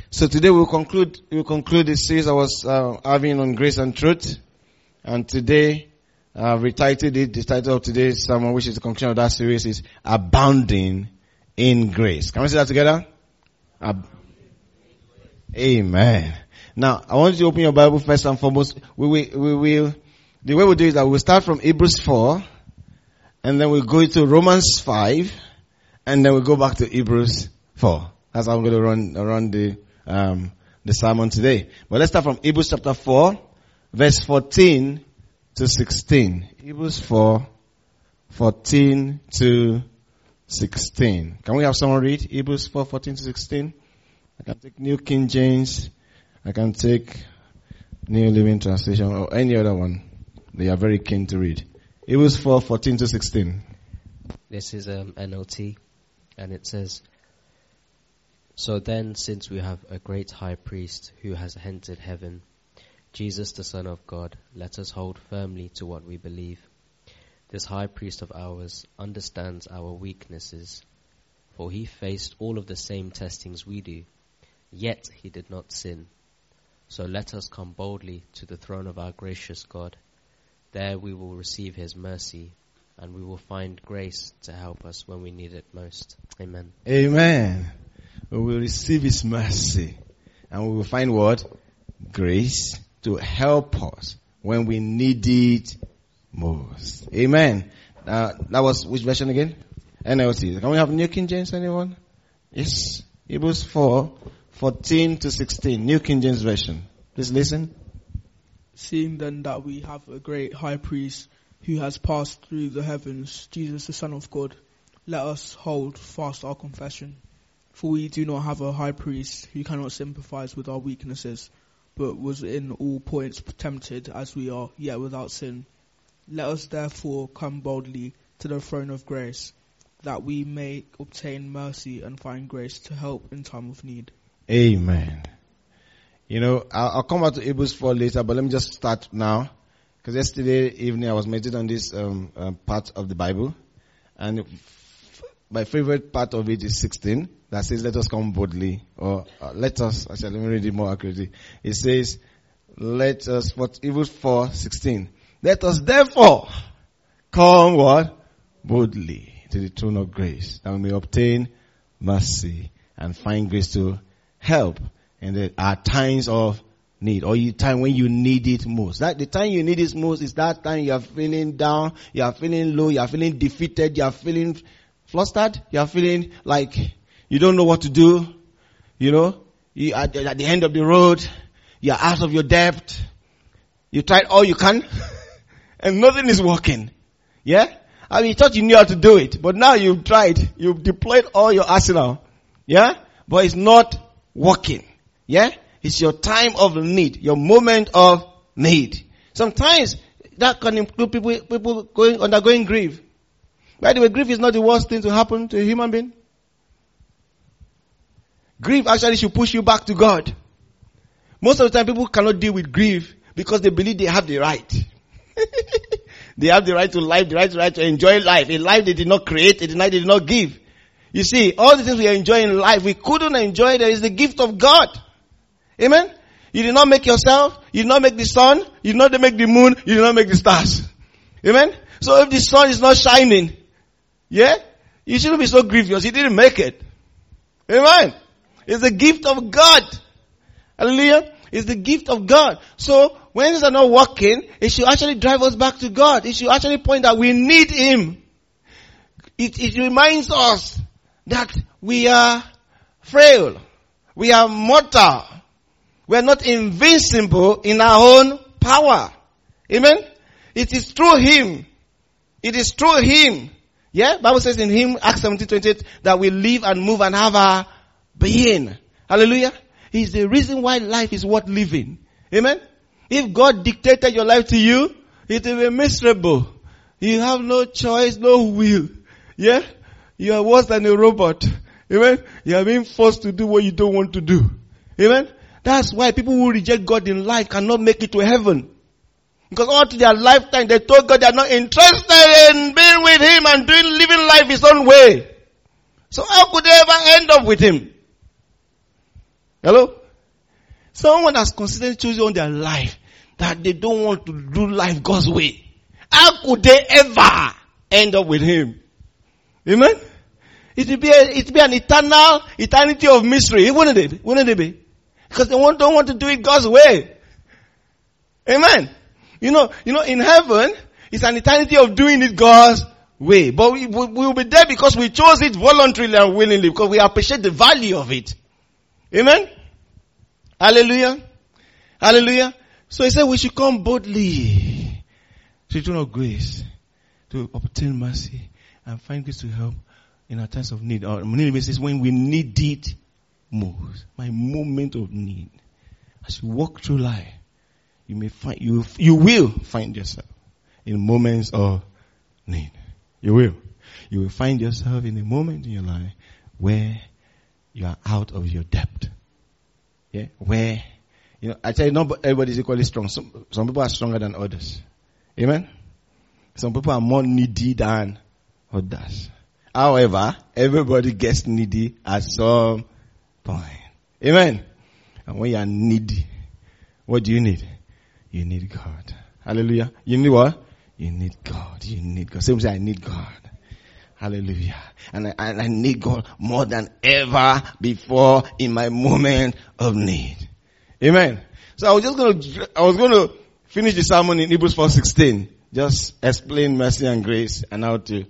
So today we'll conclude the series I was having on grace and truth. And today, retitled it, the title of today's sermon, which is the conclusion of that series, is Abounding in Grace. Can we say that together? Amen. Now, I want you to open your Bible first and foremost. The way we'll do is that we'll start from Hebrews 4, and then we'll go to Romans 5, and then we'll go back to Hebrews 4. That's how I'm going to run the sermon today. But let's start from Hebrews chapter 4, verse 14 to 16. Hebrews 4, 14 to 16. Can we have someone read Hebrews 4, 14 to 16? I can take New King James. I can take New Living Translation or any other one. They are very keen to read. Hebrews 4, 14 to 16. This is NLT, and it says, "So then, since we have a great high priest who has entered heaven, Jesus the Son of God, let us hold firmly to what we believe. This high priest of ours understands our weaknesses, for he faced all of the same testings we do, yet he did not sin. So let us come boldly to the throne of our gracious God. There we will receive his mercy, and we will find grace to help us when we need it most." Amen. Amen. We will receive his mercy, and we will find what? Grace to help us when we need it most. Amen. That was which version again? NLT. Can we have New King James, anyone? Yes. Hebrews 4, 14 to 16. New King James version. Please listen. "Seeing then that we have a great high priest who has passed through the heavens, Jesus the Son of God, let us hold fast our confession. For we do not have a high priest who cannot sympathize with our weaknesses, but was in all points tempted as we are, yet without sin. Let us therefore come boldly to the throne of grace, that we may obtain mercy and find grace to help in time of need." Amen. You know, I'll come back to Hebrews 4 later, but let me just start now. Because yesterday evening I was meditating on this part of the Bible. And my favorite part of it is 16. That says, "Let us come boldly." Or let us, actually, let me read it more accurately. It says, Hebrews 4, 16. "Let us therefore come what? Boldly to the throne of grace, that we may obtain mercy and find grace to help in our times of need, or the time when you need it most. The time you need it most is that time you are feeling down, you are feeling low, you are feeling defeated, you are feeling flustered, you are feeling like you don't know what to do. You know, you are at the end of the road, you are out of your depth, you tried all you can, and nothing is working. Yeah? I mean, you thought you knew how to do it, but now you've tried, you've deployed all your arsenal. Yeah? But it's not working. Yeah? It's your time of need, your moment of need. Sometimes that can include people undergoing grief. By the way, grief is not the worst thing to happen to a human being. Grief actually should push you back to God. Most of the time people cannot deal with grief because they believe they have the right. They have the right to life, the right to enjoy life. A life they did not create, a life they did not give. You see, all the things we enjoy in life, we couldn't enjoy. There is the gift of God. Amen? You did not make yourself. You did not make the sun. You did not make the moon. You did not make the stars. Amen? So if the sun is not shining, yeah, you shouldn't be so grievous. You didn't make it. Amen? It's the gift of God. Hallelujah? It's the gift of God. So when things are not working, it should actually drive us back to God. It should actually point that we need Him. It reminds us that we are frail. We are mortal. We are not invincible in our own power. Amen? It is through Him. It is through Him. Yeah? Bible says in Him, Acts 17:28, that we live and move and have our being. Hallelujah? He's the reason why life is worth living. Amen? If God dictated your life to you, it will be miserable. You have no choice, no will. Yeah? You are worse than a robot. Amen? You are being forced to do what you don't want to do. Amen? That's why people who reject God in life cannot make it to heaven. Because all through their lifetime they told God they are not interested in being with Him and living life His own way. So how could they ever end up with Him? Hello? Someone has consistently chosen their life that they don't want to do life God's way. How could they ever end up with Him? Amen? It will be an eternity of mystery, wouldn't it? Wouldn't it be? Because they don't want to do it God's way. Amen. You know, in heaven, it's an eternity of doing it God's way. But we will be there because we chose it voluntarily and willingly, because we appreciate the value of it. Amen? Hallelujah. Hallelujah. So he said we should come boldly to the throne of grace to obtain mercy and find grace to help in our times of need. Or is when we need it most. My moment of need. As you walk through life, you may find, you will find yourself in moments of need. You will. You will find yourself in a moment in your life where you are out of your depth. Yeah, where, I tell you, not everybody is equally strong. Some people are stronger than others. Amen? Some people are more needy than others. However, everybody gets needy at some point. Amen? And when you are needy, what do you need? You need God. Hallelujah. You need what? You need God. You need God. Same say, I need God. Hallelujah. And I need God more than ever before in my moment of need. Amen. So I was going to finish the sermon in Hebrews 4:16. Just explain mercy and grace and how to,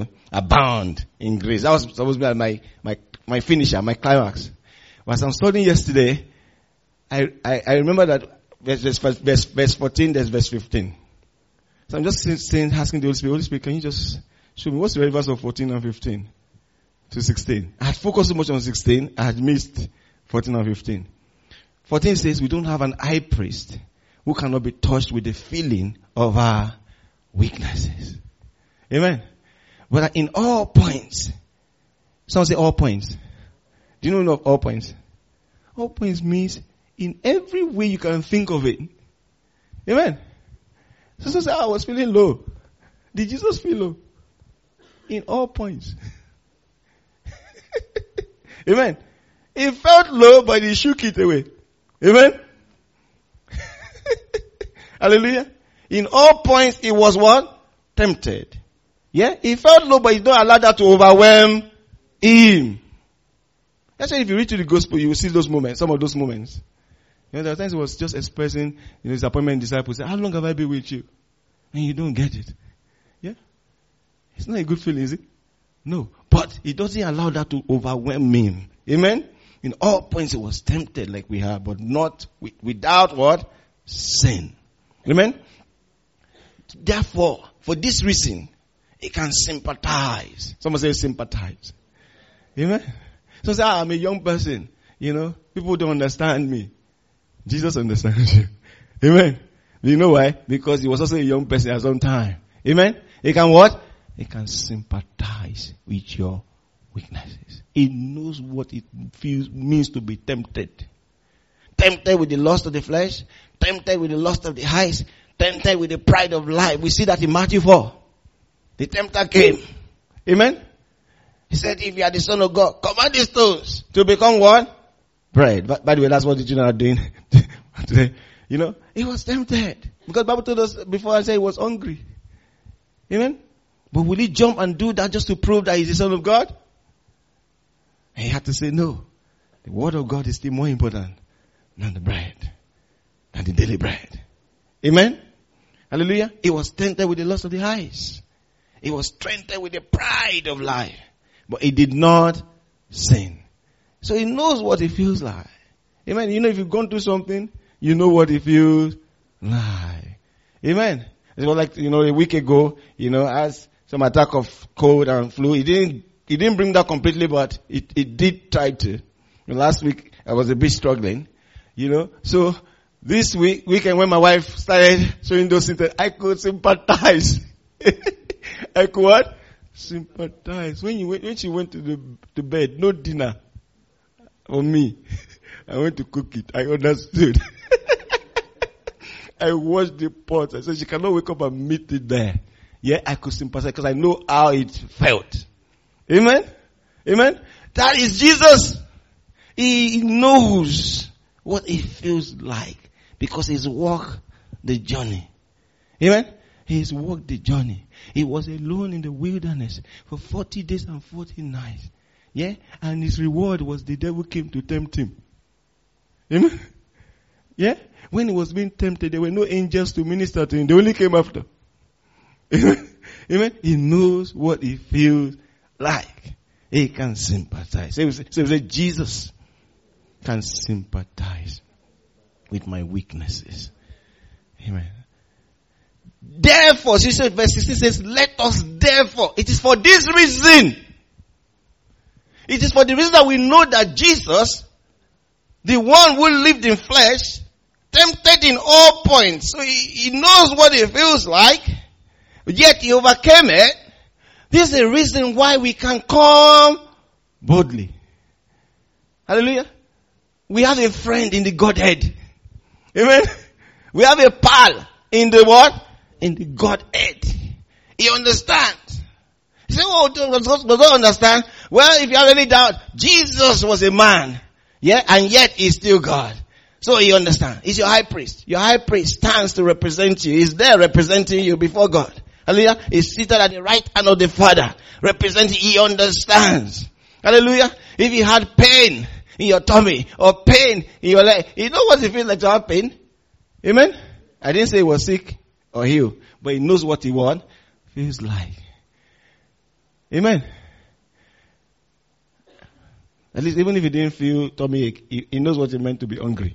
abound in grace. That was supposed to be my finisher, my climax. But as I'm studying yesterday, I remember that verse 14, there's verse 15. So I'm just asking the Holy Spirit, can you just show me what's the relevance of 14 and 15 to 16? I had focused so much on 16, I had missed 14 and 15. 14 says we don't have an high priest who cannot be touched with the feeling of our weaknesses. Amen. But in all points, someone say all points. Do you know all points? All points means in every way you can think of it. Amen. So say, I was feeling low. Did Jesus feel low? In all points. Amen. He felt low, but he shook it away. Amen. Hallelujah. In all points, he was what? Tempted. Yeah? He felt low, but he don't allow that to overwhelm him. That's why if you read through the gospel, you will see those moments, some of those moments. There are times he was just expressing, his appointment disciples say, how long have I been with you? And you don't get it. Yeah? It's not a good feeling, is it? No. But he doesn't allow that to overwhelm him. Amen? In all points he was tempted like we have, but not without what? Sin. Amen? Therefore, for this reason, he can sympathize. Someone say sympathize. Amen? So say, I'm a young person. People don't understand me. Jesus understands you. Amen. You know why? Because he was also a young person at some time. Amen. He can what? He can sympathize with your weaknesses. He knows what it means to be tempted. Tempted with the lust of the flesh. Tempted with the lust of the eyes. Tempted with the pride of life. We see that in Matthew 4. The tempter came. Amen. He said, if you are the Son of God, command these stones to become what? Bread. By the way, that's what the children are doing today. He was tempted. Because the Bible told us before, I said he was hungry. Amen? But will he jump and do that just to prove that he's the Son of God? And he had to say no. The word of God is still more important than the bread. Than the daily bread. Amen? Hallelujah. He was tempted with the lust of the eyes. He was tempted with the pride of life. But he did not sin. So he knows what it feels like. Amen. If you've gone through something, you know what it feels like. Amen. It was like, a week ago, as some attack of cold and flu. He didn't bring that completely, but it did try to. Last week, I was a bit struggling, So this weekend when my wife started showing those symptoms, I could sympathize. I could what? Sympathize. When she went to the bed, no dinner. For me, I went to cook it. I understood. I washed the pot. I said she cannot wake up and meet it there. Yeah, I could sympathize because I know how it felt. Amen? Amen? That is Jesus. He knows what it feels like because he's walked the journey. Amen? He's walked the journey. He was alone in the wilderness for 40 days and 40 nights. Yeah? And his reward was the devil came to tempt him. Amen? Yeah? When he was being tempted, there were no angels to minister to him. They only came after. Amen? Amen? He knows what it feels like. He can sympathize. So Jesus can sympathize with my weaknesses. Amen. Therefore, she said, verse 16 says, let us therefore. It is for this reason. It is for the reason that we know that Jesus, the one who lived in flesh, tempted in all points. So he knows what it feels like, yet he overcame it. This is the reason why we can come boldly. Hallelujah. We have a friend in the Godhead. Amen. We have a pal in the what? In the Godhead. He understands. You say, oh, does not understand? Well, if you have any doubt, Jesus was a man. Yeah, and yet he's still God. So he understands. He's your high priest. Your high priest stands to represent you. He's there representing you before God. Hallelujah. He's seated at the right hand of the Father. Representing, he understands. Hallelujah. If you had pain in your tummy or pain in your leg, you know what it feels like to have pain? Amen? I didn't say he was sick or healed, but he knows what he feels like. Amen? At least even if he didn't feel tummy ache, he knows what it meant to be hungry.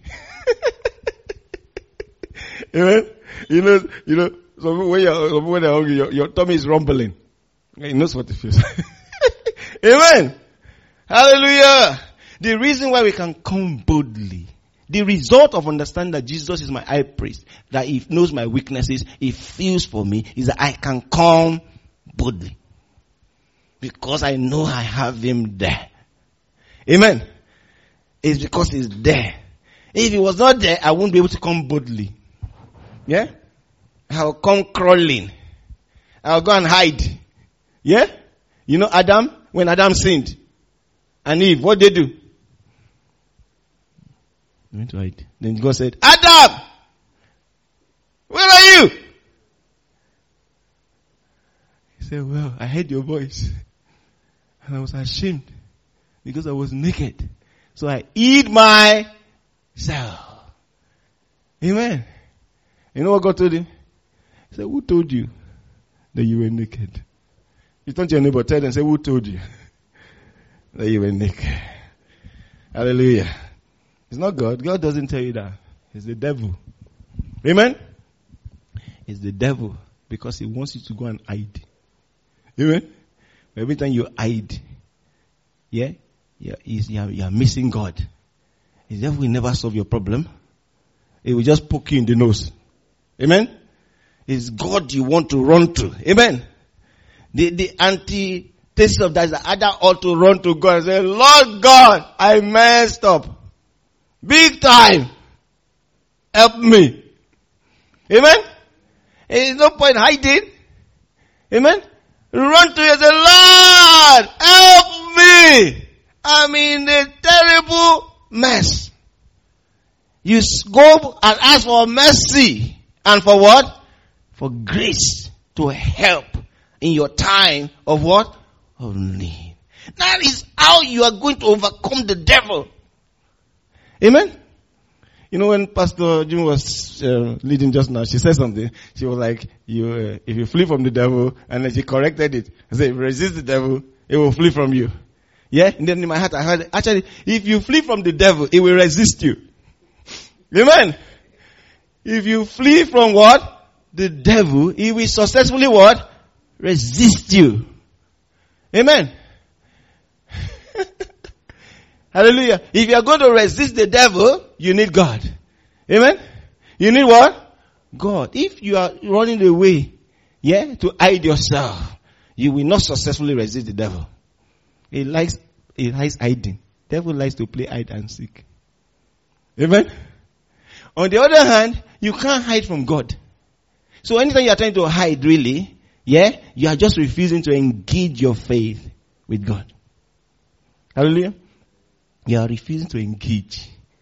Amen? You know, so when you're hungry, your tummy is rumbling. He knows what it feels like. Amen? Hallelujah! The reason why we can come boldly, the result of understanding that Jesus is my high priest, that he knows my weaknesses, he feels for me, is that I can come boldly. Because I know I have him there. Amen. It's because he's there. If he was not there, I wouldn't be able to come boldly. Yeah? I'll come crawling. I'll go and hide. Yeah? You know Adam? When Adam sinned. And Eve, what did they do? They went to hide. Then God said, Adam! Where are you? He said, well, I heard your voice. And I was ashamed. Because I was naked. So I hid myself. Amen. You know what God told him? He said, who told you that you were naked? You turn to your neighbor, tell them, say, who told you that you were naked? Hallelujah. It's not God. God doesn't tell you that. It's the devil. Amen? It's the devil because he wants you to go and hide. Amen? Every time you hide, you're missing God. The devil will never solve your problem. It will just poke you in the nose. Amen? It's God you want to run to. Amen? The antithesis of that is that Adam ought to run to God and say, Lord God, I messed up. Big time. Help me. Amen? There's no point hiding. Amen? Run to you and say, Lord, help me. I'm in a terrible mess. You go and ask for mercy. And for what? For grace to help in your time of what? Of need. That is how you are going to overcome the devil. Amen? You know, when Pastor Jim was leading just now, she said something. She was like, if you flee from the devil, and then she corrected it. I said, if you resist the devil, it will flee from you. Yeah? And then in my heart I heard, actually, if you flee from the devil, it will resist you. Amen? If you flee from what? The devil, he will successfully what? Resist you. Amen? Hallelujah. If you are going to resist the devil, you need God. Amen? You need what? God. If you are running away, to hide yourself, you will not successfully resist the devil. He likes hiding. Devil likes to play hide and seek. Amen? On the other hand, you can't hide from God. So anytime you are trying to hide, really, you are just refusing to engage your faith with God. Hallelujah. You are refusing to engage.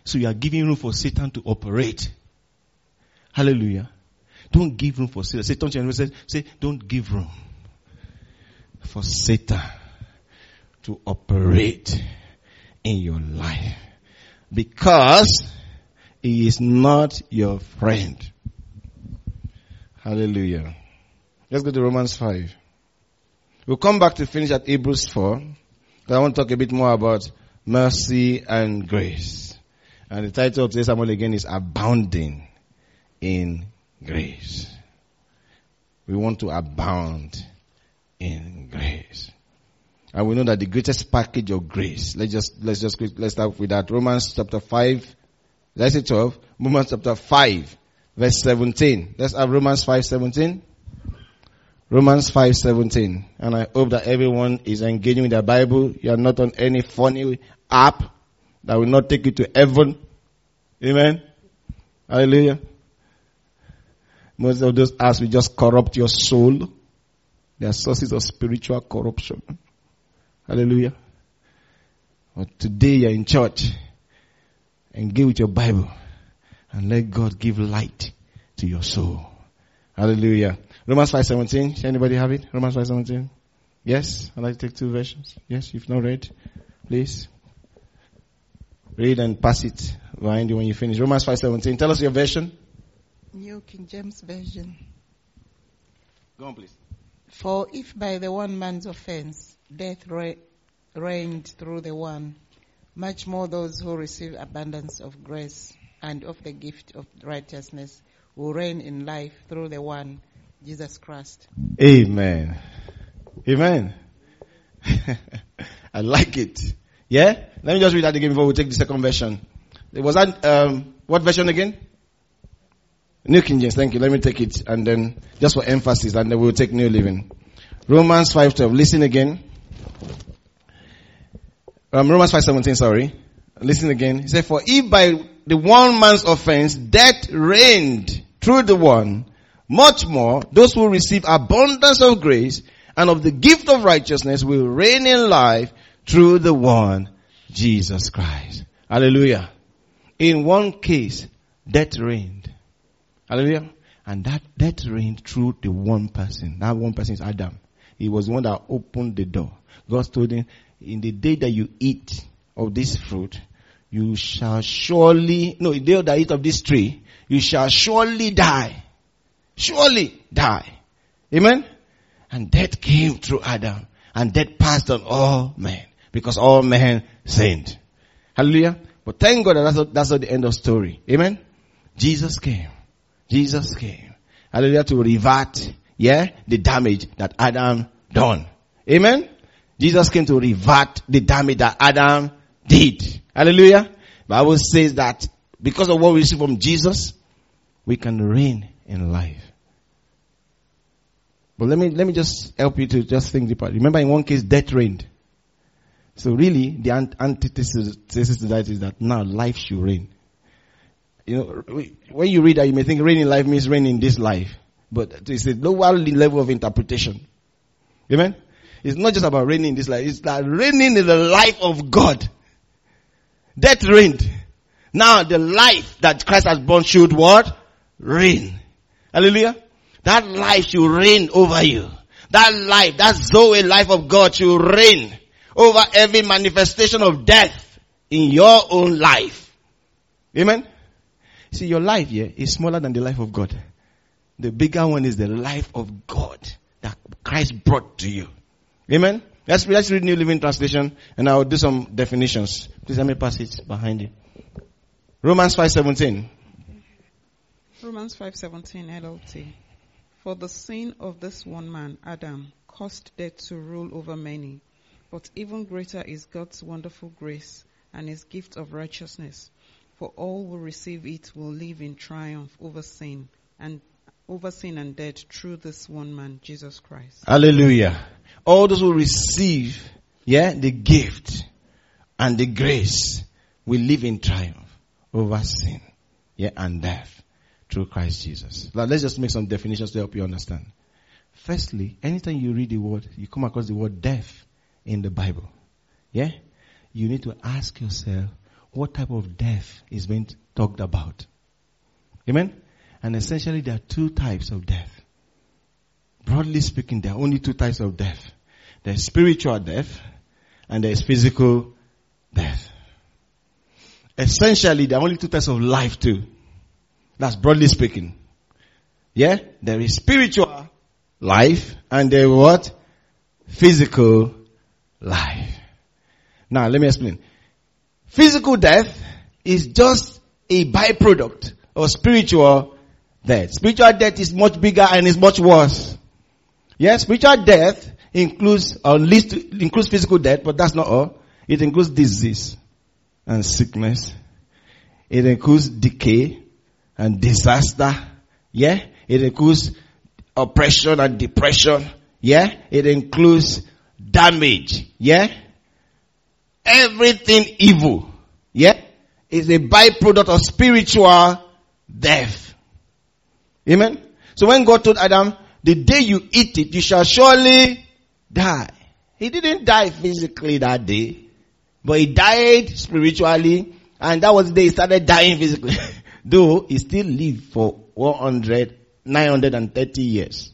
So you are giving room for Satan to operate. Hallelujah. Don't give room for Satan. Say, don't give room for Satan to operate in your life. Because he is not your friend. Hallelujah. Let's go to Romans 5. We'll come back to finish at Hebrews 4. But I want to talk a bit more about mercy and grace. And the title of today's sermon again is Abounding in Grace. We want to abound in grace. And we know that the greatest package of grace, let's start with that. Romans chapter 5, let's say 12. Romans chapter 5, verse 17. Let's have Romans 5:17. Romans 5:17. And I hope that everyone is engaging with their Bible. You are not on any funny app that will not take you to heaven. Amen. Hallelujah. Most of those apps will just corrupt your soul. They are sources of spiritual corruption. Hallelujah. But today you're in church. Engage with your Bible and let God give light to your soul. Hallelujah. Romans 5:17. Does anybody have it? Romans 5:17. Yes? I'd like to take two versions. Yes, if not read, please. Read and pass it behind you when you finish. Romans 5:17. Tell us your version. New King James Version. Go on, please. For if by the one man's offense death reigned through the one, much more those who receive abundance of grace and of the gift of righteousness will reign in life through the one, Jesus Christ. Amen. Amen. I like it. Yeah? Let me just read that again before we take the second version. Was that, what version again? New King James. Thank you. Let me take it and then just for emphasis and then we'll take New Living. Romans 5:12. Listen again. Romans 5:17, sorry. Listen again. He said, for if by the one man's offense death reigned through the one, much more those who receive abundance of grace and of the gift of righteousness will reign in life through the one, Jesus Christ. Hallelujah. In one case, death reigned. Hallelujah. And that death reigned through the one person. That one person is Adam. He was the one that opened the door. God told him, in the day that you eat of this fruit, you shall surely, no, the day that you eat of this tree, you shall surely die. Surely die. Amen? And death came through Adam. And death passed on all men. Because all men sinned. Hallelujah. But thank God that that's not the end of the story. Amen? Jesus came. Jesus came. Hallelujah. To revert, the damage that Adam done. Amen? Jesus came to revert the damage that Adam did. Hallelujah. The Bible says that because of what we receive from Jesus, we can reign in life. But let me just help you to just think deeper. Remember, in one case, death reigned. So really, the antithesis to that is that now life should reign. You know, when you read that, you may think reign in life means reign in this life. But it's a lower level of interpretation. Amen? It's not just about reigning in this life. It's like reigning in the life of God. Death reigned. Now the life that Christ has born should what? Reign. Hallelujah. That life should reign over you. That life, that Zoe life of God should reign over every manifestation of death in your own life. Amen? See, your life here is smaller than the life of God. The bigger one is the life of God that Christ brought to you. Amen? Let's read New Living Translation and I'll do some definitions. Please let me pass it behind you. Romans 5:17. Romans 5:17 NLT. For the sin of this one man, Adam, caused death to rule over many. But even greater is God's wonderful grace and his gift of righteousness. For all who receive it will live in triumph over sin and death through this one man, Jesus Christ. Hallelujah. All those who receive, the gift and the grace will live in triumph over sin, and death through Christ Jesus. Now let's just make some definitions to help you understand. Firstly, anytime you read the word, you come across the word death in the Bible. You need to ask yourself, what type of death is being talked about. Amen? And essentially there are two types of death. Broadly speaking, there are only two types of death. There's spiritual death and there's physical death. Essentially, there are only two types of life too. That's broadly speaking. Yeah? There is spiritual life and there is what? Physical life. Now, let me explain. Physical death is just a byproduct of spiritual death. Spiritual death is much bigger and is much worse. Yes, spiritual death includes physical death, but that's not all. It includes disease and sickness. It includes decay and disaster. Yeah, it includes oppression and depression. Yeah, it includes damage. Yeah, everything evil. Yeah, is a byproduct of spiritual death. Amen. So when God told Adam, the day you eat it, you shall surely die. He didn't die physically that day, but he died spiritually, and that was the day he started dying physically. Though he still lived for 930 years.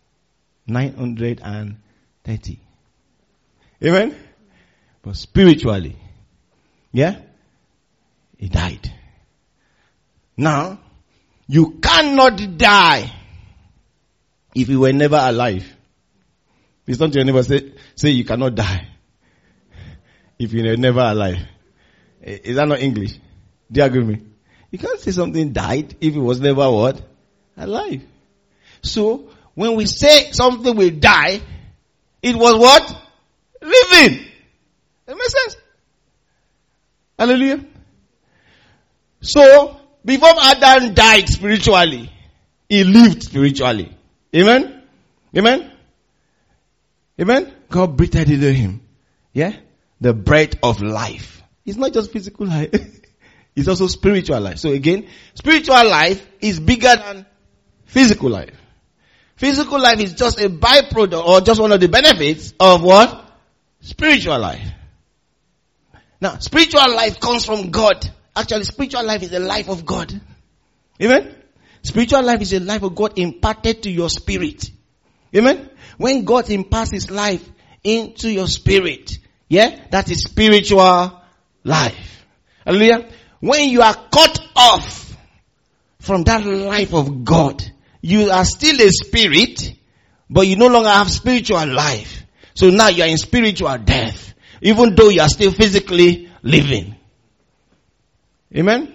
930. Amen? But spiritually, yeah, he died. Now, you cannot die if you were never alive. It's not your neighbor say you cannot die if you were never alive. Is that not English? Do you agree with me? You can't say something died if it was never what? Alive. So, when we say something will die, it was what? Living. That makes sense? Hallelujah. So, before Adam died spiritually, he lived spiritually. Amen? Amen? Amen? God breathed into him. Yeah? The breath of life. It's not just physical life. It's also spiritual life. So again, spiritual life is bigger than physical life. Physical life is just a byproduct or just one of the benefits of what? Spiritual life. Now, spiritual life comes from God. Actually, spiritual life is the life of God. Amen? Spiritual life is a life of God imparted to your spirit. Amen? When God imparts his life into your spirit, yeah, that is spiritual life. Hallelujah. When you are cut off from that life of God, you are still a spirit, but you no longer have spiritual life. So now you are in spiritual death, even though you are still physically living. Amen?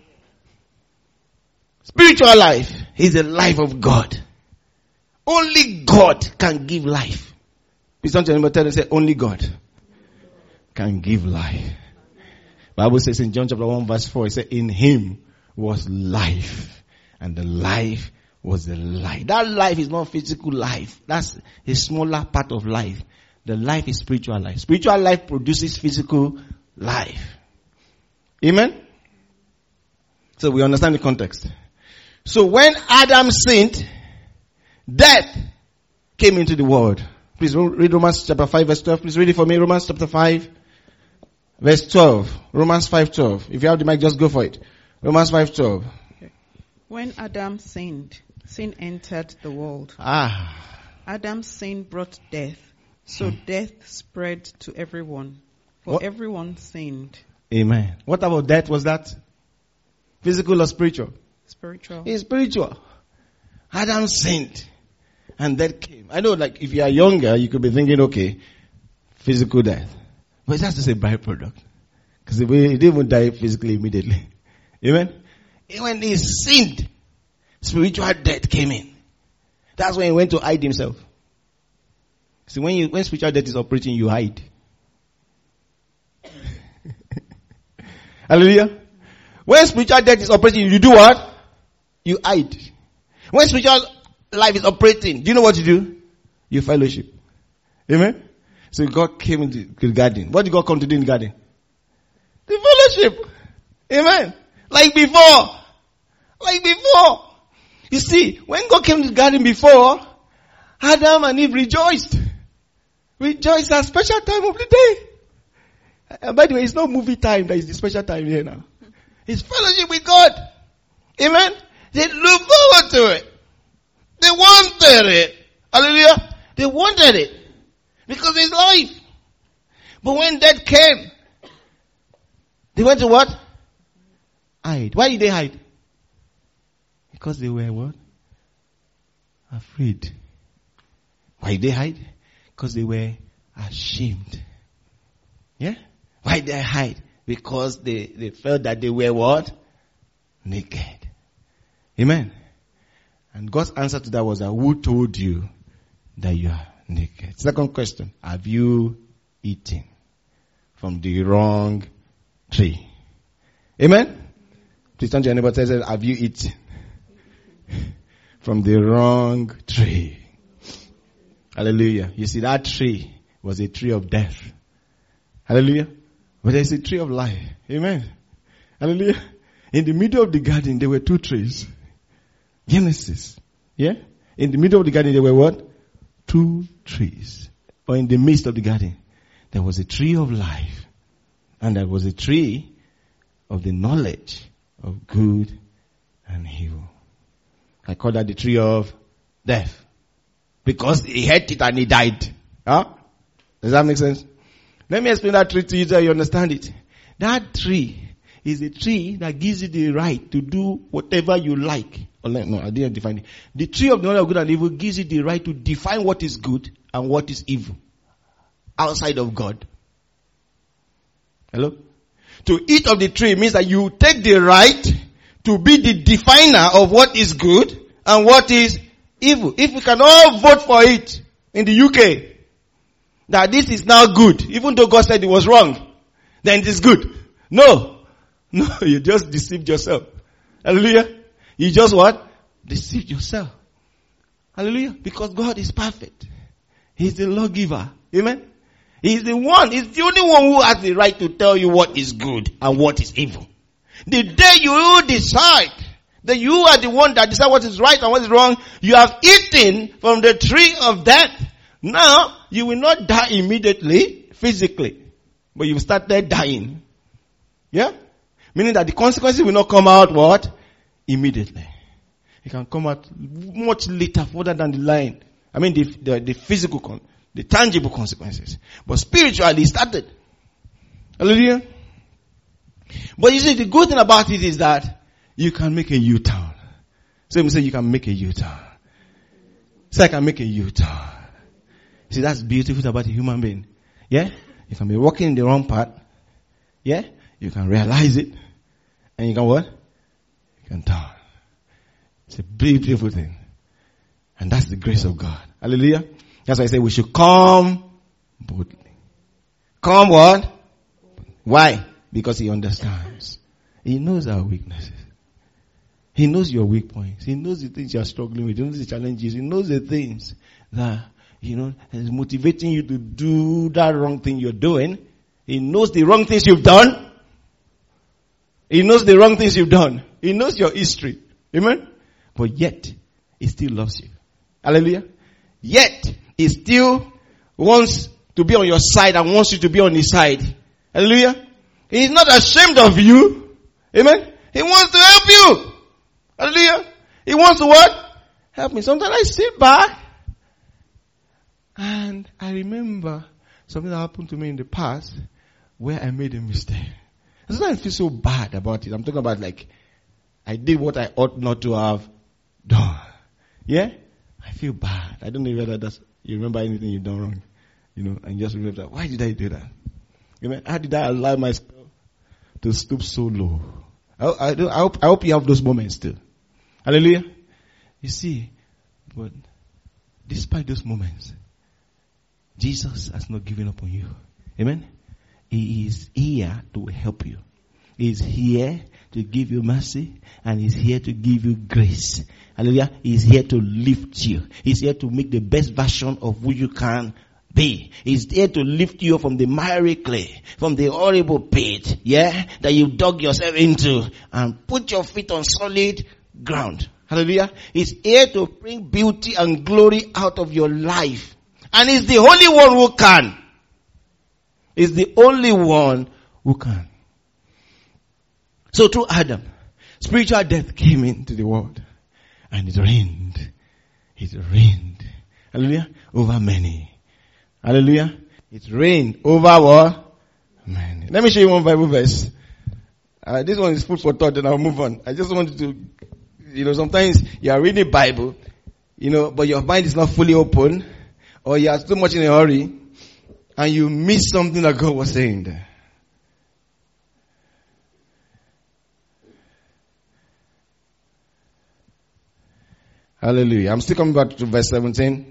Spiritual life is the life of God. Only God can give life. Please don't tell them, say only God can give life. Bible says in John chapter 1 verse 4, it says, in him was life, and the life was the light. That life is not physical life. That's a smaller part of life. The life is spiritual life. Spiritual life produces physical life. Amen? So we understand the context. So when Adam sinned, death came into the world. Please read Romans chapter 5 verse 12. Please read it for me. Romans chapter 5 verse 12. Romans 5:12. If you have the mic, just go for it. Romans 5:12. When Adam sinned, sin entered the world. Adam's sin brought death. So death spread to everyone. For everyone sinned. Amen. What about death was that? Physical or spiritual? Spiritual. It's spiritual. Adam sinned. And death came. I know, like, if you are younger, you could be thinking, okay, physical death. But that's just a byproduct. Because he didn't even die physically immediately. Amen? When he sinned, spiritual death came in. That's when he went to hide himself. See, when spiritual death is operating, you hide. Hallelujah. When spiritual death is operating, you do what? You hide. When spiritual life is operating, do you know what you do? You fellowship. Amen? So God came into the garden. What did God come to do in the garden? The fellowship. Amen. Like before. Like before. You see, when God came to the garden before, Adam and Eve rejoiced. Rejoiced at a special time of the day. And by the way, it's not movie time that is the special time here now. It's fellowship with God. Amen? They look forward to it. They wanted it. Hallelujah. They wanted it. Because it's life. But when death came, they went to what? Hide. Why did they hide? Because they were what? Afraid. Why did they hide? Because they were ashamed. Yeah? Why did they hide? Because they felt that they were what? Naked. Amen. And God's answer to that was that who told you that you are naked? Second question. Have you eaten from the wrong tree? Amen? Please turn to your neighbor and say, have you eaten from the wrong tree? Hallelujah. You see, that tree was a tree of death. Hallelujah. But there's a tree of life. Amen. Hallelujah. In the middle of the garden, there were two trees. Genesis. Yeah? In the middle of the garden, there were what? Two trees. Or in the midst of the garden, there was a tree of life. And there was a tree of the knowledge of good and evil. I call that the tree of death. Because he ate it and he died. Huh? Does that make sense? Let me explain that tree to you so you understand it. That tree is a tree that gives you the right to do whatever you like. No, I didn't define it. The tree of the knowledge of good and evil gives you the right to define what is good and what is evil. Outside of God. Hello? To eat of the tree means that you take the right to be the definer of what is good and what is evil. If we can all vote for it in the UK, that this is now good, even though God said it was wrong, then it is good. No, you just deceived yourself. Hallelujah. You just what? Deceived yourself. Hallelujah. Because God is perfect. He's the lawgiver. Amen. He's the only one who has the right to tell you what is good and what is evil. The day you decide that you are the one that decide what is right and what is wrong, you have eaten from the tree of death. Now, you will not die immediately, physically, but you started dying. Yeah? Meaning that the consequences will not come out what? Immediately. It can come out much later, further down the line. I mean the physical, the tangible consequences. But spiritually it started. Hallelujah. But you see, the good thing about it is that you can make a U-turn. So you say you can make a U-turn. Say I can make a U-turn. See, that's beautiful about a human being. Yeah? You can be walking in the wrong path. Yeah? You can realize it. And you can what? You can turn. It's a beautiful thing. And that's the grace of God. Hallelujah. That's why I say we should come boldly. Come what? Why? Because he understands. He knows our weaknesses. He knows your weak points. He knows the things you are struggling with. He knows the challenges. He knows the things that, is motivating you to do that wrong thing you're doing. He knows the wrong things you've done. He knows the wrong things you've done. He knows your history. Amen? But yet, he still loves you. Hallelujah. Yet, he still wants to be on your side and wants you to be on his side. Hallelujah. He's not ashamed of you. Amen. He wants to help you. Hallelujah. He wants to what? Help me. Sometimes I sit back and I remember something that happened to me in the past where I made a mistake. Sometimes I feel so bad about it. I'm talking about like I did what I ought not to have done. Yeah? I feel bad. I don't know whether you remember anything you've done wrong. And just remember that. Why did I do that? How did I allow myself to stoop so low? I hope you have those moments still. Hallelujah. You see, but despite those moments, Jesus has not given up on you. Amen. He is here to help you. He is here to give you mercy, and he's here to give you grace. Hallelujah. He's here to lift you. He's here to make the best version of who you can be. He's there to lift you from the miry clay, from the horrible pit, that you dug yourself into, and put your feet on solid ground. Hallelujah. He's here to bring beauty and glory out of your life. And he's the only one who can. Is the only one who can. So through Adam, spiritual death came into the world. And it reigned. It reigned. Hallelujah. Over many. Hallelujah. It reigned over what? Many. Let me show you one Bible verse. This one is food for thought, then I'll move on. I just wanted to, sometimes you are reading the Bible, but your mind is not fully open, or you are too much in a hurry, and you miss something that God was saying there. Hallelujah. I'm still coming back to verse 17.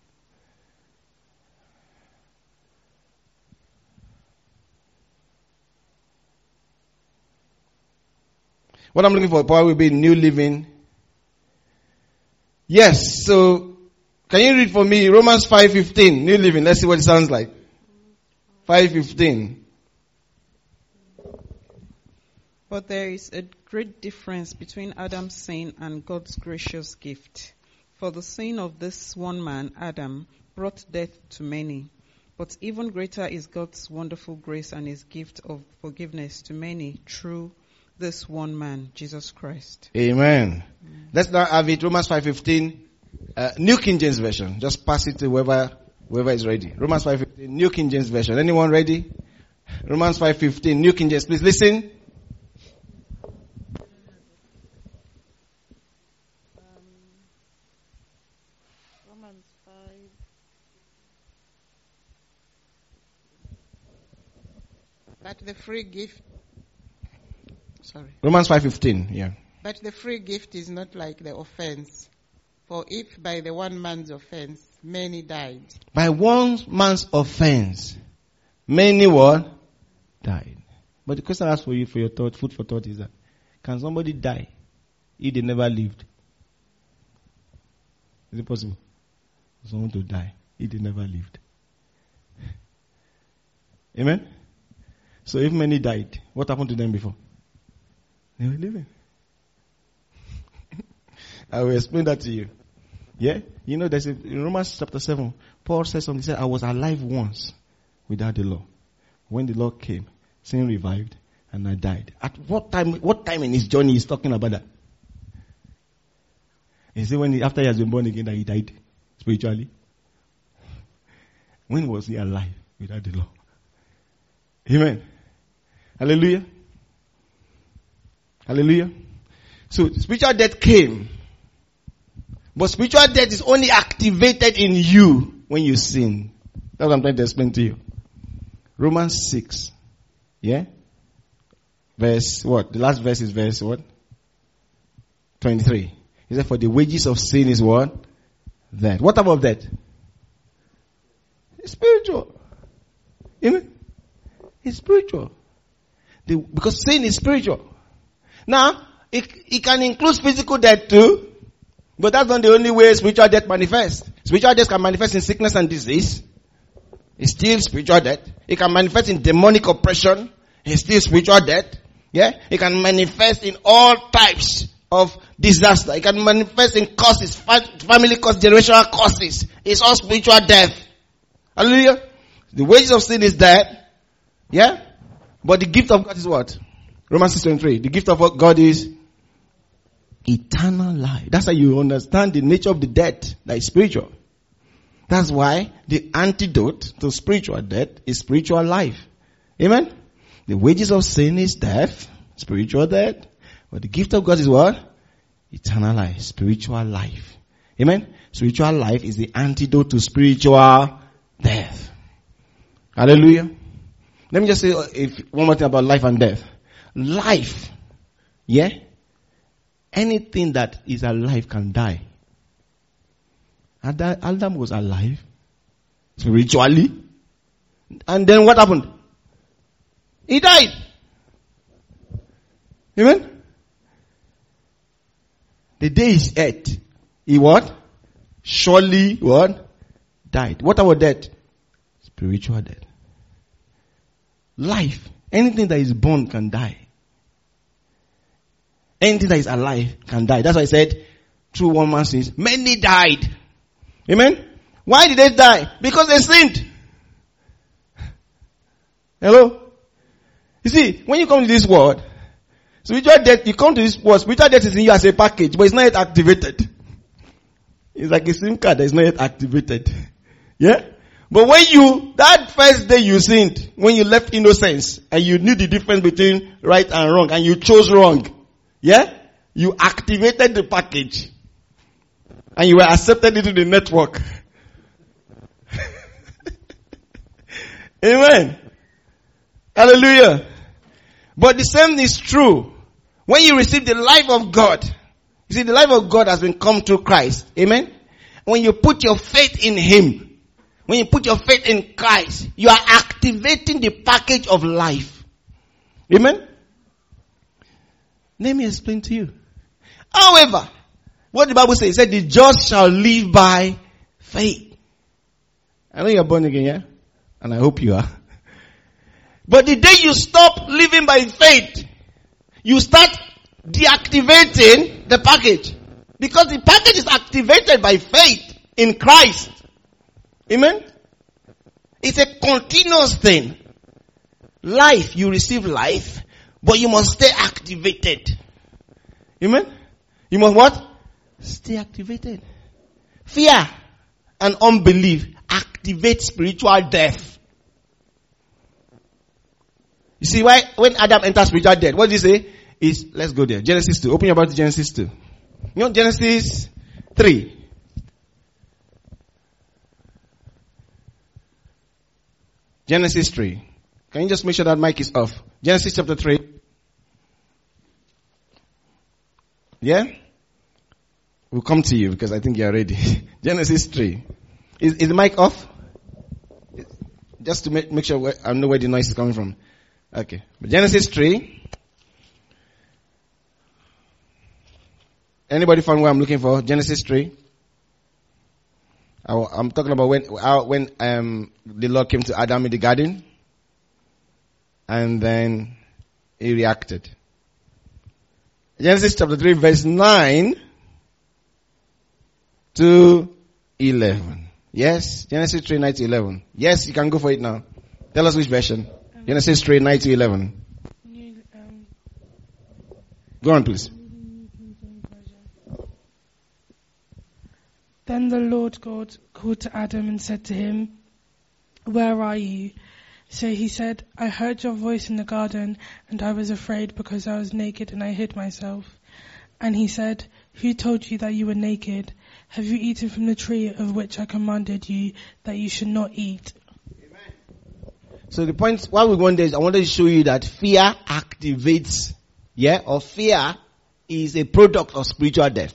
What I'm looking for probably will be New Living. Yes, so can you read for me Romans 5:15, New Living? Let's see what it sounds like. 5:15. But there is a great difference between Adam's sin and God's gracious gift. For the sin of this one man, Adam, brought death to many. But even greater is God's wonderful grace and his gift of forgiveness to many through this one man, Jesus Christ. Amen. Let's now have it. Romans 5:15, New King James Version. Just pass it to whoever is ready. Romans 5:15, New King James Version. Anyone ready? Romans 5:15, New King James. Please listen. Romans 5. But the free gift. Romans 5:15, yeah. But the free gift is not like the offense. For if by the one man's offense many died. By one man's offense, many what? Died. But the question I ask for you for your thought, food for thought is that, can somebody die if they never lived? Is it possible for someone to die if they never lived? Amen? So if many died, what happened to them before? They were living. I will explain that to you. Yeah? There's in Romans chapter 7, Paul says something. He said, I was alive once without the law. When the law came, sin revived and I died. At what time in his journey he's talking about that? Is it after he has been born again that he died spiritually? When was he alive without the law? Amen. Hallelujah. Hallelujah. So spiritual death came. But spiritual death is only activated in you when you sin. That's what I'm trying to explain to you. Romans 6. Yeah? Verse what? The last verse is verse what? 23. He said, for the wages of sin is what? Death. What about that? It's spiritual. Amen? It's spiritual. Because sin is spiritual. Now, it can include physical death too. But that's not the only way spiritual death manifests. Spiritual death can manifest in sickness and disease. It's still spiritual death. It can manifest in demonic oppression. It's still spiritual death. Yeah? It can manifest in all types of disaster. It can manifest in causes, family causes, generational causes. It's all spiritual death. Hallelujah. The wages of sin is death. Yeah? But the gift of God is what? Romans 6:23. The gift of God is eternal life. That's how you understand the nature of the death that is spiritual. That's why the antidote to spiritual death is spiritual life. Amen? The wages of sin is death, spiritual death. But the gift of God is what? Eternal life, spiritual life. Amen? Spiritual life is the antidote to spiritual death. Hallelujah. Let me just say one more thing about life and death. Life, yeah? Anything that is alive can die. Adam was alive spiritually. And then what happened? He died. Amen? The day is ate. He what? Surely what? Died. What about death? Spiritual death. Life. Anything that is born can die. Anything that is alive can die. That's why I said, through one man's sins, many died. Amen? Why did they die? Because they sinned. Hello? You see, when you come to this world, spiritual death, you come to this world, spiritual death is in you as a package, but it's not yet activated. It's like a SIM card that is not yet activated. Yeah? But that first day you sinned, when you left innocence, and you knew the difference between right and wrong, and you chose wrong, yeah? You activated the package. And you were accepted into the network. Amen. Hallelujah. But the same is true. When you receive the life of God, you see, the life of God has been come through Christ. Amen. When you put your faith in Him, when you put your faith in Christ, you are activating the package of life. Amen. Let me explain to you. However, what the Bible says, it said the just shall live by faith. I know you're born again, yeah? And I hope you are. But the day you stop living by faith, you start deactivating the package. Because the package is activated by faith in Christ. Amen? It's a continuous thing. Life, you receive life, but you must stay activated. Amen? You must what? Stay activated. Fear and unbelief activate spiritual death. You see why when Adam enters spiritual death, what did he say? Let's go there. Genesis 2. Open your Bible to Genesis 2. You know Genesis 3. Genesis 3. Can you just make sure that mic is off? Genesis chapter 3. Yeah? We'll come to you because I think you're ready. Genesis 3. Is the mic off? Just to make sure I know where the noise is coming from. Okay. Genesis 3. Anybody found where I'm looking for? Genesis 3. I'm talking about when the Lord came to Adam in the garden. And then he reacted. Genesis chapter 3 verse 9 to 11. Yes, Genesis 3, 9 to 11. Yes, you can go for it now. Tell us which version. Genesis 3, 9 to 11. Go on, please. Then the Lord God called to Adam and said to him, "Where are you?" So he said, "I heard your voice in the garden, and I was afraid because I was naked and I hid myself." And he said, "Who told you that you were naked? Have you eaten from the tree of which I commanded you that you should not eat?" Amen. So the point, what we're going there is I wanted to show you that fear activates, or fear is a product of spiritual death.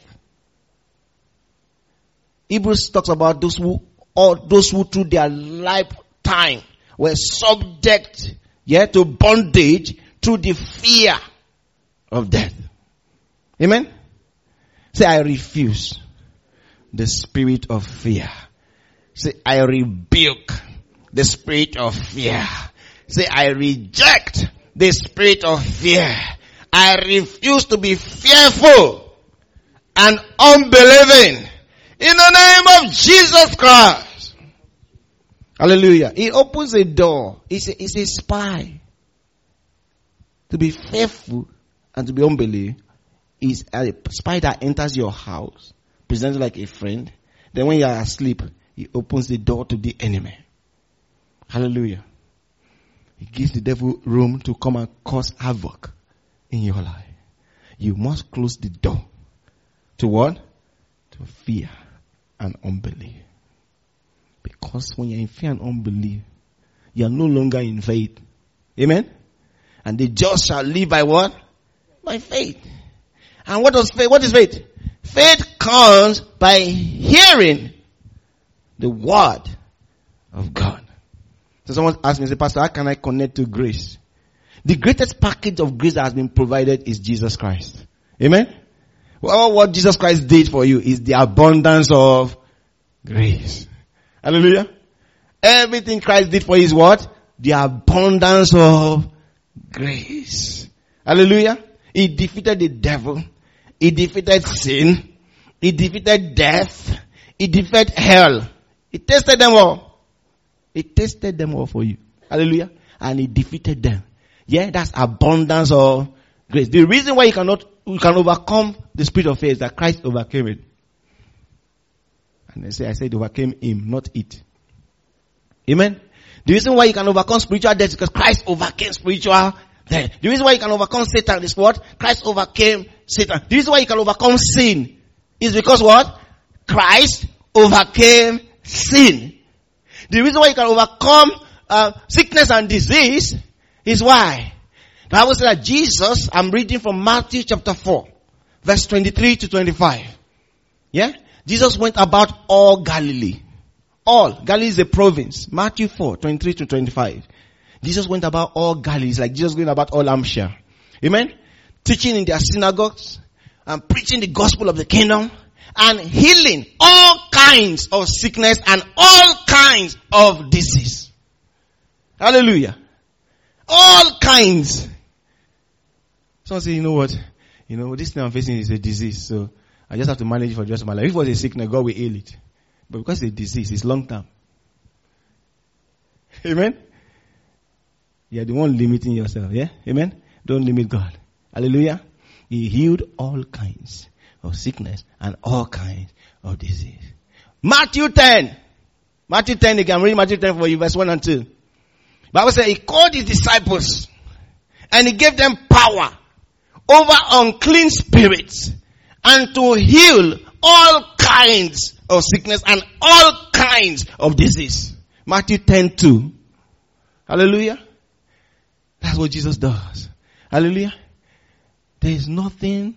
Hebrews talks about those who through their lifetime were subject, to bondage through the fear of death. Amen? Say, I refuse the spirit of fear. Say, I rebuke the spirit of fear. Say, I reject the spirit of fear. I refuse to be fearful and unbelieving in the name of Jesus Christ. Hallelujah. It opens a door. It's a spy. To be faithful and to be unbelieving is a spy that enters your house, presents like a friend. Then when you are asleep, he opens the door to the enemy. Hallelujah. He gives the devil room to come and cause havoc in your life. You must close the door to what? To fear and unbelief. Because when you're in fear and unbelief, you are no longer in faith. Amen? And the just shall live by what? By faith. And what is faith? What is faith? Faith comes by hearing the word of God. So someone asked me, say, "Pastor, how can I connect to grace?" The greatest package of grace that has been provided is Jesus Christ. Amen? Well, what Jesus Christ did for you is the abundance of grace. Hallelujah. Everything Christ did for you is what? The abundance of grace. Hallelujah. He defeated the devil. He defeated sin. He defeated death. He defeated hell. He tasted them all. He tasted them all for you. Hallelujah. and he defeated them. Yeah, that's abundance of grace. The reason why you can overcome the spirit of fear is that Christ overcame it. And I said overcame him, not it. Amen. The reason why you can overcome spiritual death is because Christ overcame spiritual death. The reason why you can overcome Satan is what? Christ overcame Satan. The reason why you can overcome sin is because what? Christ overcame sin. The reason why you can overcome sickness and disease is why? The Bible says that Jesus, I'm reading from Matthew chapter 4, verse 23 to 25. Yeah? Jesus went about all Galilee. All. Galilee is a province. Matthew 4, 23 to 25. Jesus went about all Galilee. It's like Jesus going about all Hampshire. Amen? Teaching in their synagogues and preaching the gospel of the kingdom and healing all kinds of sickness and all kinds of disease. Hallelujah. All kinds. Someone say, you know what? This thing I'm facing is a disease, so I just have to manage it for the rest of my life. If it was a sickness, God will heal it. But because it's a disease, it's long term. Amen? You're the one limiting yourself, yeah? Amen? Don't limit God. Hallelujah. He healed all kinds of sickness and all kinds of disease. Matthew 10. Matthew 10, you can read Matthew 10 for you, verse 1 and 2. Bible says he called his disciples and he gave them power over unclean spirits and to heal all kinds of sickness and all kinds of disease. Matthew 10:2. Hallelujah. That's what Jesus does. Hallelujah. There is nothing,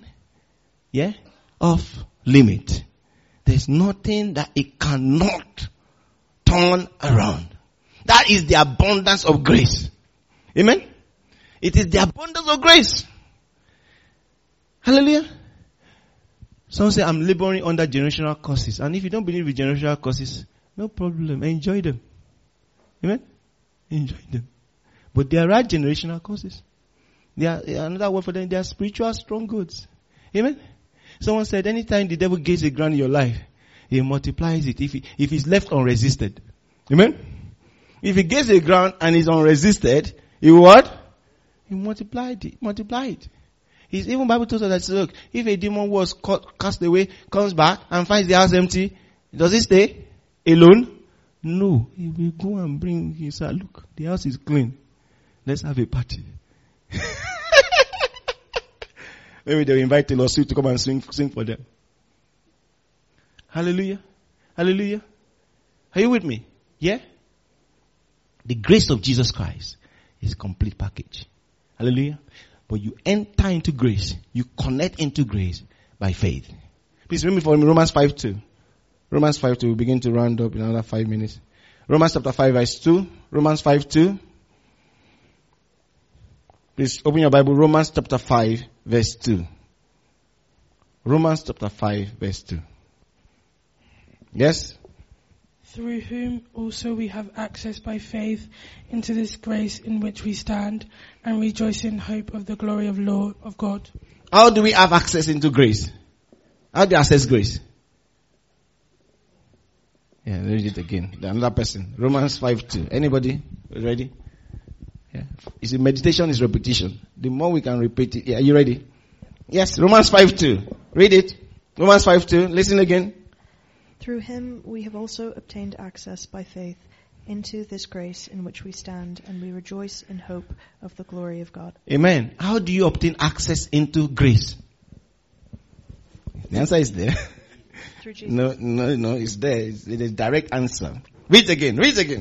off limit. There's nothing that it cannot turn around. That is the abundance of grace. Amen. It is the abundance of grace. Hallelujah. Some say I'm laboring under generational curses. And if you don't believe in generational curses, no problem. Enjoy them. Amen. Enjoy them. But there are generational curses. They are another word for them. They are spiritual strongholds. Amen. Someone said anytime the devil gains a ground in your life, he multiplies it if it's left unresisted. Amen. If he gains a ground and is unresisted, he what? He multiplied it. Even Bible tells us that, look, if a demon was cast away, comes back and finds the house empty, does he stay alone? No. He will go and bring his son. Look, the house is clean. Let's have a party. Maybe they'll invite the lawsuit to come and sing for them. Hallelujah. Hallelujah. Are you with me? Yeah? The grace of Jesus Christ is a complete package. Hallelujah. But you enter into grace. You connect into grace by faith. Please read me for me Romans 5:2. Romans 5:2. We'll begin to round up in another 5 minutes. Romans chapter 5 verse 2. Romans 5:2. Please open your Bible. Romans chapter 5 verse 2. Romans chapter 5 verse 2. Yes? Through whom also we have access by faith into this grace in which we stand and rejoice in hope of the glory of God. How do we have access into grace? How do you access grace? Yeah, read it again. Another person. Romans 5:2. Anybody? Ready? Yeah. You see, meditation is repetition. The more we can repeat it. Yeah, are you ready? Yes, Romans 5:2. Read it. Romans 5:2. Listen again. Through him we have also obtained access by faith into this grace in which we stand, and we rejoice in hope of the glory of God. Amen. How do you obtain access into grace? The answer is there. Through Jesus. No, it's there. It's a direct answer. Read again.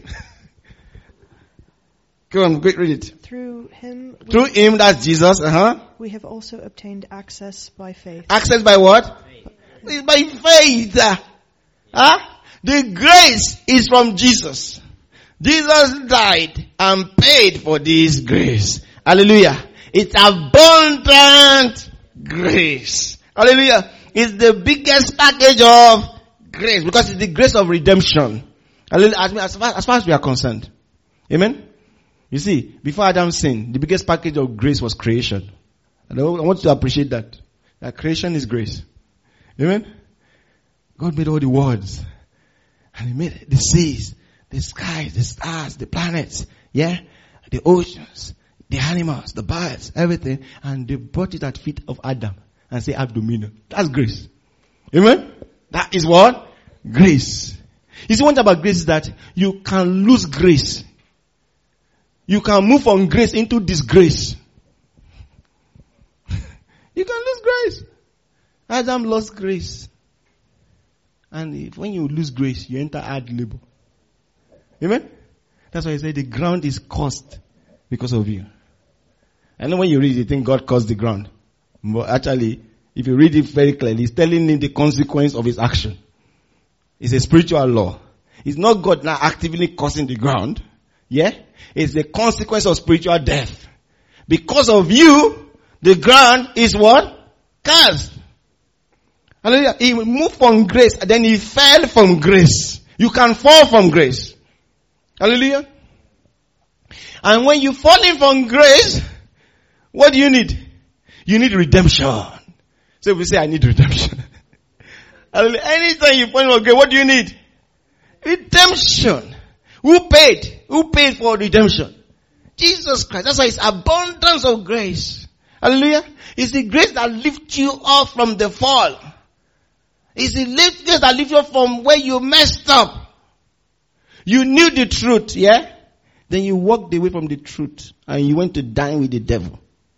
Go on, quick, read it. Through him, that's Jesus. We have also obtained access by faith. Access by what? Faith. By faith. The grace is from Jesus. Jesus died and paid for this grace. Hallelujah. It's abundant grace. Hallelujah. It's the biggest package of grace because it's the grace of redemption. Hallelujah. As far as we are concerned. Amen. You see, before Adam sinned, the biggest package of grace was creation. And I want you to appreciate that. That creation is grace. Amen. God made all the worlds. And he made the seas, the skies, the stars, the planets. Yeah. the oceans, the animals, the birds, everything, and they brought it at feet of Adam and say, have dominion. That's grace. Amen? That is what? Grace. You see, one thing about grace is that you can lose grace. You can move from grace into disgrace. You can lose grace. Adam lost grace. And when you lose grace, you enter hard labor. Amen? That's why I say the ground is cursed because of you. I know when you read it, you think God cursed the ground. But actually, if you read it very clearly, it's telling him the consequence of his action. It's a spiritual law. It's not God now actively cursing the ground. Yeah? It's the consequence of spiritual death. Because of you, the ground is what? Cursed. Hallelujah. He moved from grace, and then he fell from grace. You can fall from grace. Hallelujah. And when you fall in from grace, what do you need? You need redemption. So we say, I need redemption. Hallelujah. Anytime you fall in from grace, what do you need? Redemption. Who paid? Who paid for redemption? Jesus Christ. That's why it's abundance of grace. Hallelujah. It's the grace that lifts you up from the fall. It's the grace that lifts you up from where you messed up. You knew the truth, yeah? Then you walked away from the truth and you went to dine with the devil.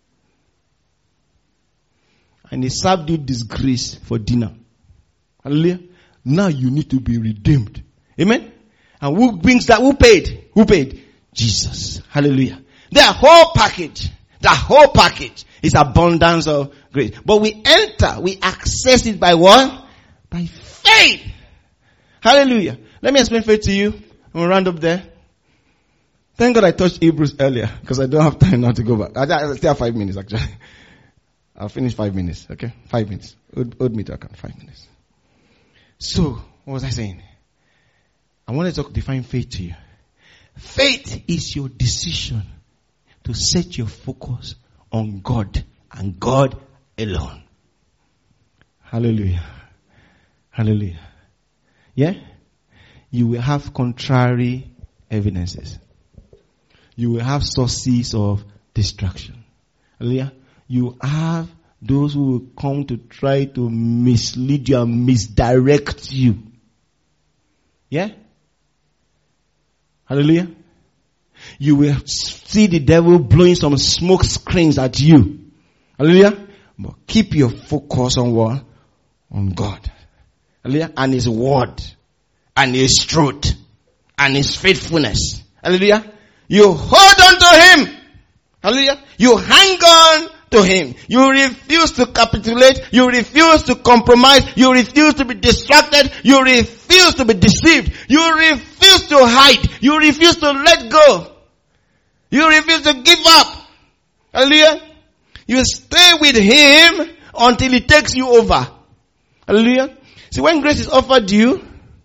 And he served you disgrace for dinner. Hallelujah. Now you need to be redeemed. Amen? And who brings that? Who paid? Who paid? Jesus. Hallelujah. The whole package is abundance of grace. But we access it by what? By faith. Hallelujah. Let me explain faith to you. I'm going to round up there. Thank God I touched Hebrews earlier, because I don't have time now to go back. I still have 5 minutes actually. I'll finish 5 minutes, okay? 5 minutes. Hold me to account, 5 minutes. So, what was I saying? I want to define faith to you. Faith is your decision to set your focus on God and God alone. Hallelujah. Hallelujah. Yeah? You will have contrary evidences. You will have sources of distraction. Hallelujah. You have those who will come to try to mislead you and misdirect you. Yeah? Hallelujah. You will see the devil blowing some smoke screens at you. Hallelujah. But keep your focus on what? On God. Hallelujah. And His word. And His truth. And His faithfulness. Hallelujah. You hold on to Him. Hallelujah. You hang on to Him. You refuse to capitulate. You refuse to compromise. You refuse to be distracted. You refuse to be deceived. You refuse to hide. You refuse to let go. You refuse to give up. Hallelujah. You stay with Him until He takes you over. Hallelujah. See, when grace is offered you,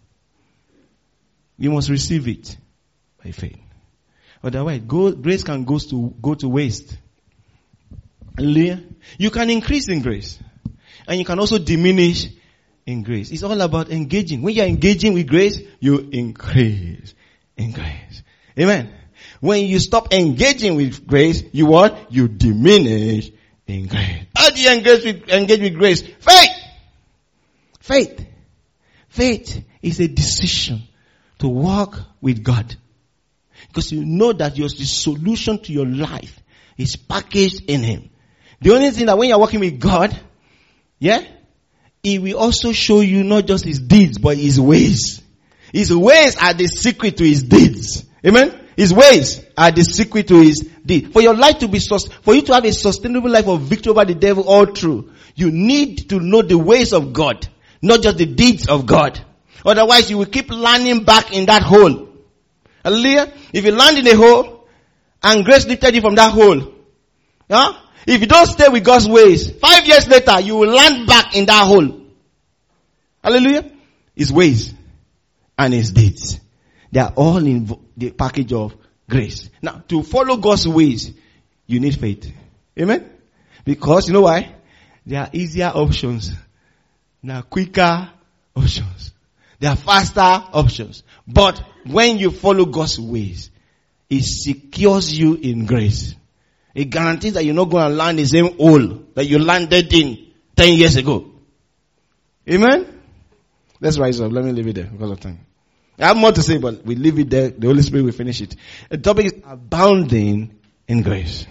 you must receive it by faith. Otherwise, grace can go to waste. Hallelujah. You can increase in grace. And you can also diminish in grace. It's all about engaging. When you're engaging with grace, you increase in grace. Amen. When you stop engaging with grace, you what? You diminish in grace. How do you engage with grace? Faith. Faith. Faith is a decision to walk with God. Because you know that the solution to your life is packaged in Him. The only thing that when you're walking with God, yeah, He will also show you not just His deeds, but His ways. His ways are the secret to His deeds. Amen? His ways are the secret to His deeds. For your life to be for you to have a sustainable life of victory over the devil all through, you need to know the ways of God, not just the deeds of God. Otherwise, you will keep landing back in that hole. Hallelujah. If you land in a hole and grace lifted you from that hole, yeah? If you don't stay with God's ways, 5 years later, you will land back in that hole. Hallelujah. His ways and His deeds. They are all in the package of grace. Now, to follow God's ways, you need faith. Amen? Because, you know why? There are easier options. There are quicker options. There are faster options. But when you follow God's ways, It secures you in grace. It guarantees that you're not going to land the same hole that you landed in 10 years ago. Amen? Let's rise up. Let me leave it there because of time. I have more to say, but we leave it there. The Holy Spirit will finish it. The topic is abounding in grace.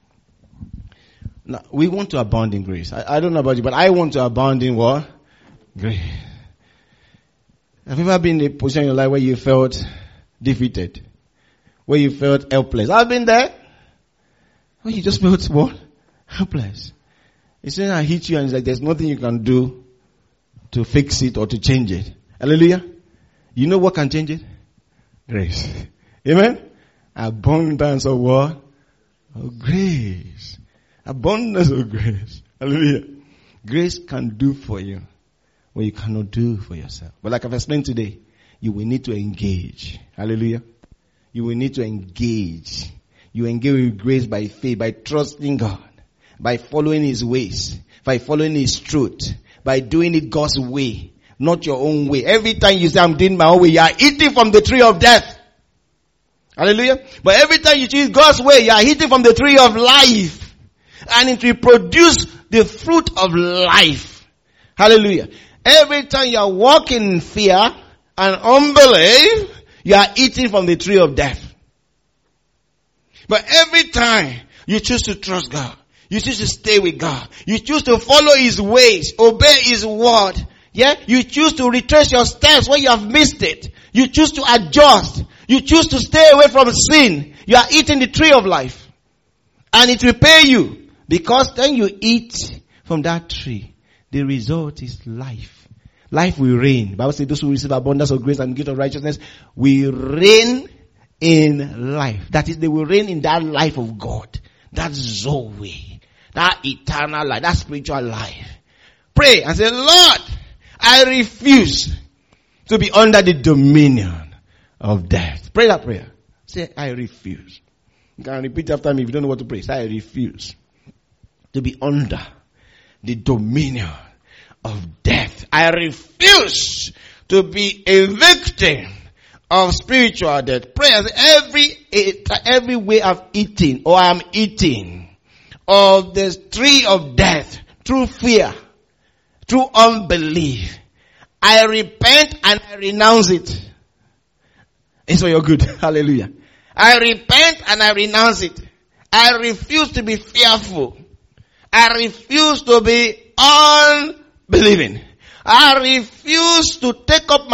Now, we want to abound in grace. I don't know about you, but I want to abound in what? Grace. Have you ever been in a position in your life where you felt defeated? Where you felt helpless? I've been there. Where you just felt what? Helpless. It's when I hit you and it's like there's nothing you can do to fix it or to change it. Hallelujah. You know what can change it? Grace. Amen? Abundance of what? Of grace. Abundance of grace. Hallelujah. Grace can do for you what you cannot do for yourself. But like I've explained today, you will need to engage. Hallelujah. You will need to engage. You engage with grace by faith, by trusting God, by following His ways, by following His truth, by doing it God's way, not your own way. Every time you say, I'm doing my own way, you are eating from the tree of death. Hallelujah. But every time you choose God's way, you are eating from the tree of life. And it will produce the fruit of life. Hallelujah. Every time you are walking in fear and unbelief, you are eating from the tree of death. But every time you choose to trust God, you choose to stay with God, you choose to follow His ways, obey His word, yeah, you choose to retrace your steps when you have missed it, you choose to adjust, you choose to stay away from sin, you are eating the tree of life. And it will pay you. Because then you eat from that tree, the result is life. Life will reign. The Bible says those who receive abundance of grace and gift of righteousness will reign in life. That is, they will reign in that life of God. That Zoe. That eternal life. That spiritual life. Pray and say, Lord, I refuse to be under the dominion of death. Pray that prayer. Say, I refuse. You can repeat after me if you don't know what to pray. Say, I refuse to be under the dominion of death. I refuse to be a victim of spiritual death. Prayers, every way of eating or I'm eating of the tree of death through fear, through unbelief, I repent and I renounce it. It's for your good. Hallelujah. I repent and I renounce it. I refuse to be fearful. I refuse to be unbelieving. I refuse to take up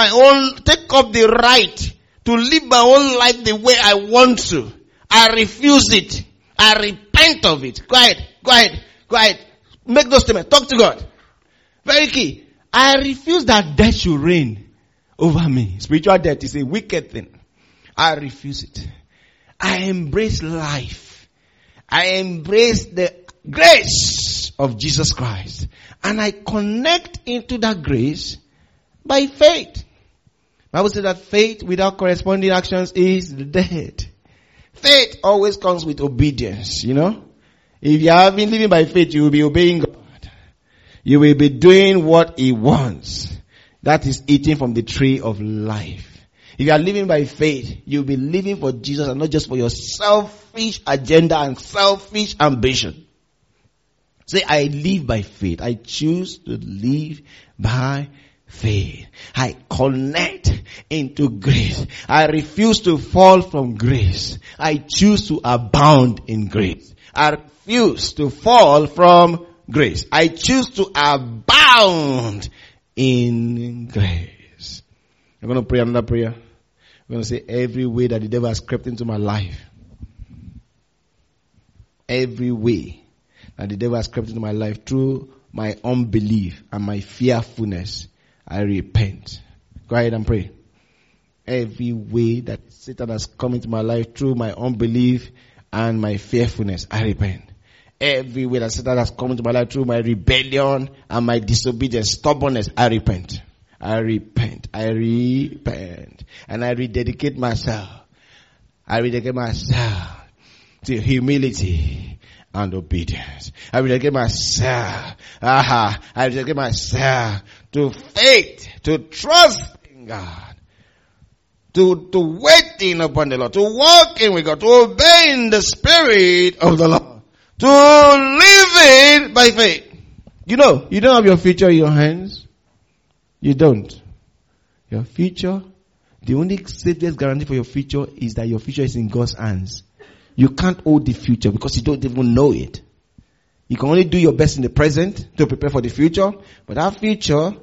the right to live my own life the way I want to. I refuse it. I repent of it. Go ahead. Make those statements. Talk to God. Very key. I refuse that death should reign over me. Spiritual death is a wicked thing. I refuse it. I embrace life. I embrace the grace of Jesus Christ. And I connect into that grace by faith. The Bible says that faith without corresponding actions is dead. Faith always comes with obedience, you know. If you have been living by faith, you will be obeying God. You will be doing what He wants. That is eating from the tree of life. If you are living by faith, you'll be living for Jesus and not just for your selfish agenda and selfish ambition. Say, I live by faith. I choose to live by faith. I connect into grace. I refuse to fall from grace. I choose to abound in grace. I refuse to fall from grace. I choose to abound in grace. I'm going to pray another prayer. I'm going to say, every way that the devil has crept into my life, every way that the devil has crept into my life through my unbelief and my fearfulness, I repent. Go ahead and pray. Every way that Satan has come into my life through my unbelief and my fearfulness, I repent. Every way that Satan has come into my life through my rebellion and my disobedience, stubbornness, I repent. I repent. And I rededicate myself. I rededicate myself to humility and obedience. I rededicate myself. I rededicate myself to faith, to trust in God. to waiting upon the Lord, to walking with God, to obeying the Spirit of the Lord, to living by faith. You know, you don't have your future in your hands. You don't. Your future, the only safest guarantee for your future is that your future is in God's hands. You can't hold the future because you don't even know it. You can only do your best in the present to prepare for the future, but that future,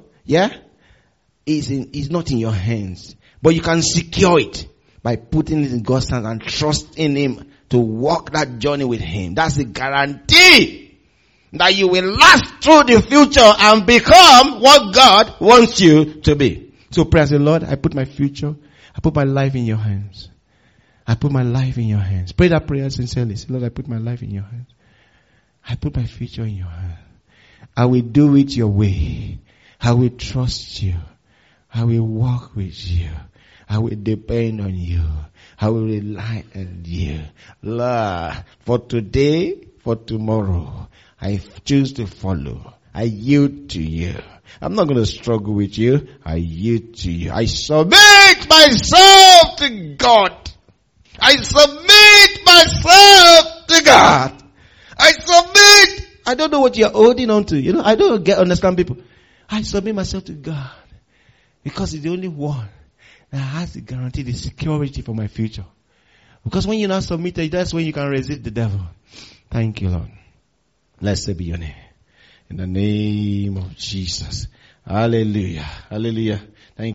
is not in your hands. But you can secure it by putting it in God's hands and trusting Him to walk that journey with Him. That's a guarantee that you will last through the future and become what God wants you to be. So pray and say, Lord, I put my future, I put my life in your hands. I put my life in your hands. Pray that prayer sincerely. Say, Lord, I put my life in your hands. I put my future in your hands. I will do it your way. I will trust you. I will walk with you. I will depend on you. I will rely on you. Lord, for today, for tomorrow, I choose to follow. I yield to you. I'm not going to struggle with you. I yield to you. I submit myself to God. I submit myself to God. I submit. I don't know what you're holding on to. You know, I don't understand people. I submit myself to God because He's the only one that has the guarantee, the security for my future. Because when you're not submitted, that's when you can resist the devil. Thank you, Lord. Blessed be your name. In the name of Jesus. Hallelujah. Hallelujah.